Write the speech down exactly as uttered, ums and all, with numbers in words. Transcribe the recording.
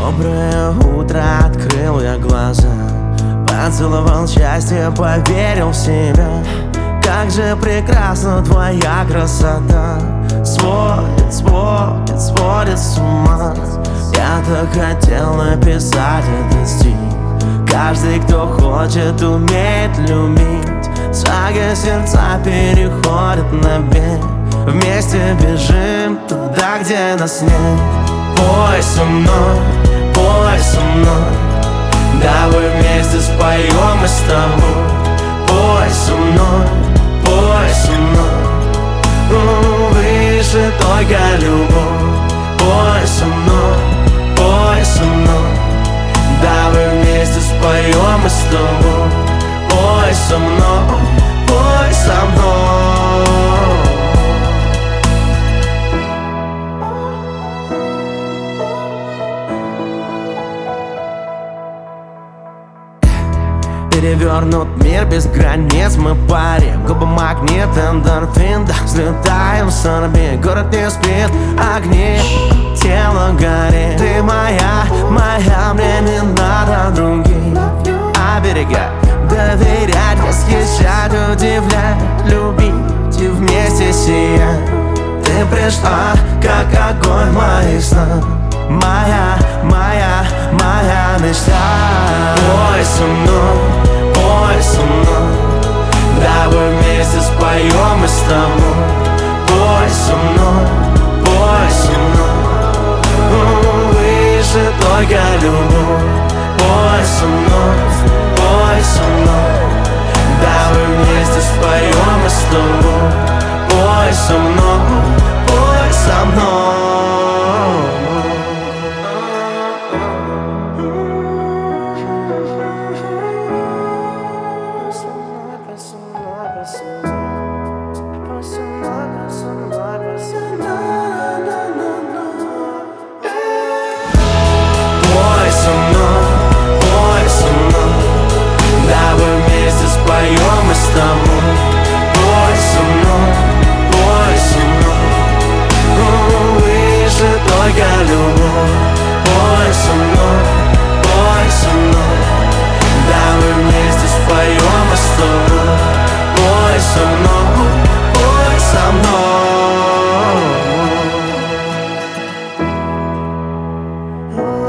Доброе утро, открыл я глаза, поцеловал счастье, поверил в себя. Как же прекрасна твоя красота, сводит, сводит, сводит с ума. Я так хотел написать этот стих. Каждый, кто хочет, умеет любить. Сага сердца переходит на бег. Вместе бежим туда, где нас нет. Пой со мной, пой со мной, давай вместе споем мы с тобой. Пой со мной, пой со мной, выше только любовь. Пой со мной, пой со мной, давай вместе споем мы с тобой. Пой со мной, пой со мной. Перевернут мир без границ, мы парим. Губы магнит, эндорфин, да, взлетаем с орбит. Город не спит, огни, тело горит. Ты моя, моя, мне не надо других. Оберегать, доверять, восхищать, удивлять, любить и вместе сиять. Ты пришла, как огонь в моих снах. Моя, моя, моя мечта. Пой со мной, пой со мной, давай вместе споем мы с тобой. Пой со мной, пой со мной, выше только любовь. Пой со мной, пой со мной, давай вместе споем мы с тобой. Пой со мной, пой со мной. Споем мы с тобой. Пой со мной, пой со мной, выше только любовь. Пой со мной, пой со мной, давай вместе споем мы с тобой. Пой со мной, пой со мной.